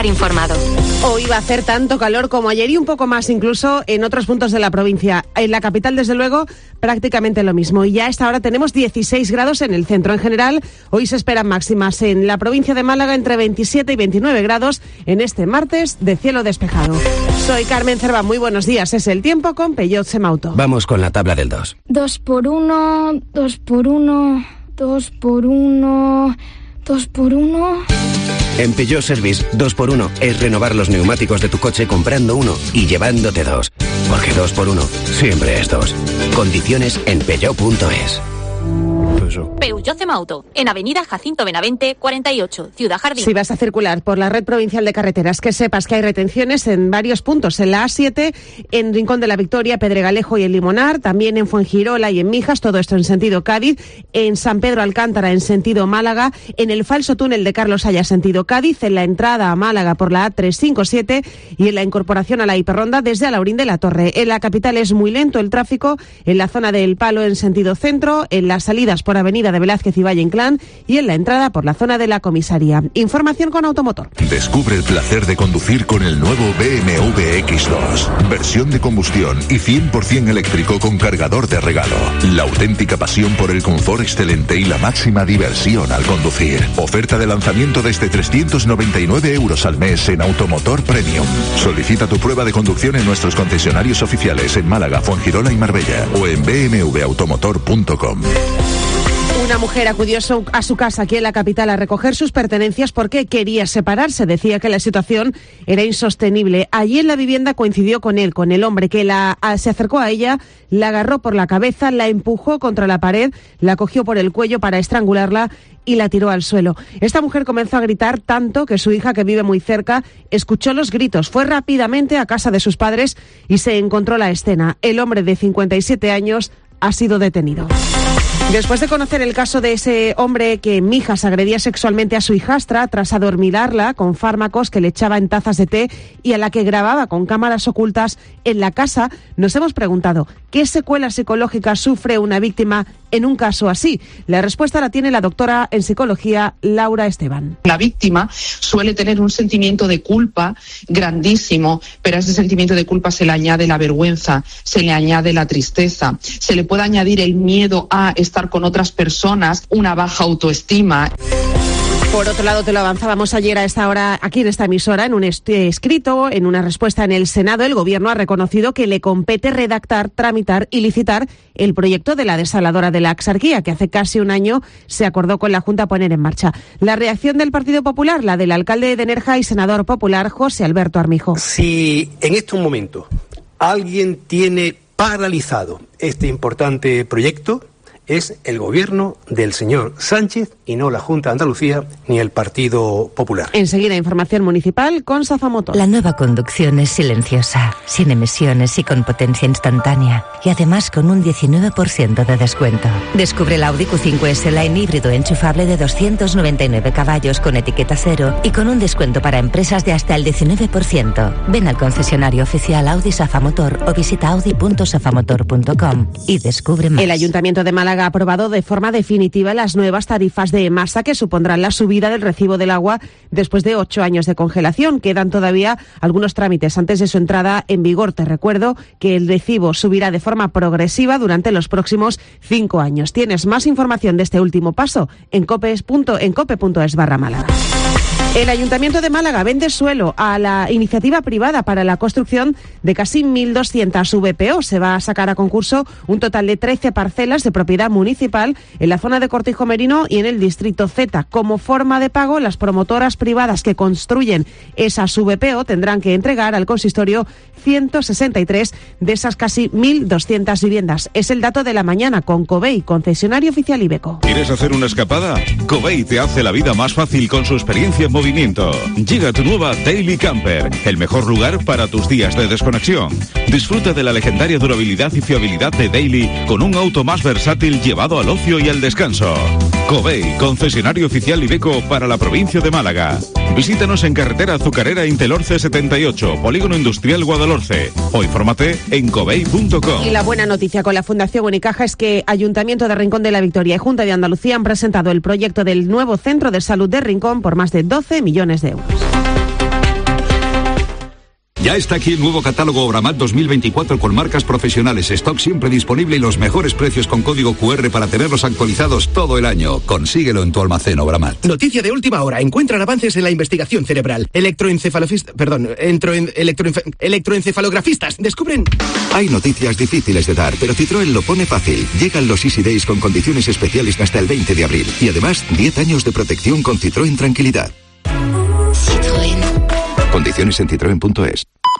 estar informado. Hoy va a hacer tanto calor como ayer y un poco más incluso en otros puntos de la provincia. En la capital, desde luego, prácticamente lo mismo. Y ya a esta hora tenemos 16 grados en el centro. En general, hoy se esperan máximas en la provincia de Málaga entre 27 y 29 grados en este martes de cielo despejado. Soy Carmen Cerva, muy buenos días. Es el tiempo con Peugeot Semauto. Vamos con la tabla del 2. 2 por 1, 2 por 1, 2 por 1, 2 por 1... En Peugeot Service, 2x1 es renovar los neumáticos de tu coche comprando uno y llevándote dos. Porque 2x1 siempre es 2. Condiciones en peugeot.es. Peugeot Semauto, en Avenida Jacinto Benavente, 48, Ciudad Jardín. Si vas a circular por la red provincial de carreteras, que sepas que hay retenciones en varios puntos. En la A7, en Rincón de la Victoria, Pedregalejo y el Limonar, también en Fuengirola y en Mijas, todo esto en sentido Cádiz, en San Pedro Alcántara en sentido Málaga, en el falso túnel de Carlos Haya sentido Cádiz, en la entrada a Málaga por la A357 y en la incorporación a la hiperronda desde Alaurín de la Torre. En la capital es muy lento el tráfico, en la zona del Palo en sentido centro, en las salidas por Avenida de Velázquez y Valle Inclán y en la entrada por la zona de la comisaría. Información con Automotor. Descubre el placer de conducir con el nuevo BMW X2. Versión de combustión y 100% eléctrico con cargador de regalo. La auténtica pasión por el confort excelente y la máxima diversión al conducir. Oferta de lanzamiento desde 399 euros al mes en Automotor Premium. Solicita tu prueba de conducción en nuestros concesionarios oficiales en Málaga, Fuengirola y Marbella o en bmwautomotor.com. Una mujer acudió a su casa aquí en la capital a recoger sus pertenencias porque quería separarse. Decía que la situación era insostenible. Allí en la vivienda coincidió con el hombre que se acercó a ella, la agarró por la cabeza, la empujó contra la pared, la cogió por el cuello para estrangularla y la tiró al suelo. Esta mujer comenzó a gritar tanto que su hija, que vive muy cerca, escuchó los gritos. Fue rápidamente a casa de sus padres y se encontró la escena. El hombre de 57 años ha sido detenido. Después de conocer el caso de ese hombre que en Mijas agredía sexualmente a su hijastra tras adormilarla con fármacos que le echaba en tazas de té y a la que grababa con cámaras ocultas en la casa, nos hemos preguntado ¿qué secuelas psicológicas sufre una víctima en un caso así? La respuesta la tiene la doctora en psicología Laura Esteban. La víctima suele tener un sentimiento de culpa grandísimo, pero a ese sentimiento de culpa se le añade la vergüenza, se le añade la tristeza, se le puede añadir el miedo a estar con otras personas, una baja autoestima. Por otro lado, te lo avanzábamos ayer a esta hora, aquí en esta emisora, en un escrito, en una respuesta en el Senado, el Gobierno ha reconocido que le compete redactar, tramitar y licitar el proyecto de la desaladora de la Axarquía, que hace casi un año se acordó con la Junta poner en marcha. La reacción del Partido Popular, la del alcalde de Nerja y senador popular José Alberto Armijo. Si en este momento alguien tiene paralizado este importante proyecto, es el gobierno del señor Sánchez y no la Junta de Andalucía ni el Partido Popular. Enseguida, información municipal con Safa Motor. La nueva conducción es silenciosa, sin emisiones y con potencia instantánea. Y además con un 19% de descuento. Descubre el Audi Q5 Line híbrido enchufable de 299 caballos con etiqueta cero y con un descuento para empresas de hasta el 19%. Ven al concesionario oficial Audi Safa Motor o visita audi.safamotor.com y descubre más. El Ayuntamiento de Málaga ha aprobado de forma definitiva las nuevas tarifas de masa que supondrán la subida del recibo del agua después de 8 años de congelación. Quedan todavía algunos trámites antes de su entrada en vigor. Te recuerdo que el recibo subirá de forma progresiva durante los próximos 5 años. Tienes más información de este último paso en cope.es/Málaga. El Ayuntamiento de Málaga vende suelo a la iniciativa privada para la construcción de casi 1.200 VPO. Se va a sacar a concurso un total de 13 parcelas de propiedad municipal en la zona de Cortijo Merino y en el distrito Z. Como forma de pago, las promotoras privadas que construyen esas VPO tendrán que entregar al consistorio 163 de esas casi 1.200 viviendas. Es el dato de la mañana con Covey, concesionario oficial Iveco. ¿Quieres hacer una escapada? Covey te hace la vida más fácil con su experiencia en movimiento. Llega tu nueva Daily Camper, el mejor lugar para tus días de desconexión. Disfruta de la legendaria durabilidad y fiabilidad de Daily con un auto más versátil llevado al ocio y al descanso. Covey, concesionario oficial Iveco para la provincia de Málaga. Visítanos en carretera Azucarera Intelorce 78, Polígono Industrial Guadalhorce, o infórmate en covey.com. Y la buena noticia con la Fundación Unicaja es que Ayuntamiento de Rincón de la Victoria y Junta de Andalucía han presentado el proyecto del nuevo Centro de Salud de Rincón por más de 12 millones de euros. Ya está aquí el nuevo catálogo Obramat 2024 con marcas profesionales, stock siempre disponible y los mejores precios con código QR para tenerlos actualizados todo el año. Consíguelo en tu almacén Obramat. Noticia de última hora. Encuentran avances en la investigación cerebral. Electroencefalografistas descubren... Hay noticias difíciles de dar, pero Citroën lo pone fácil. Llegan los Easy Days con condiciones especiales hasta el 20 de abril. Y además, 10 años de protección con Citroën Tranquilidad. Citroën. Condiciones en citroen.es.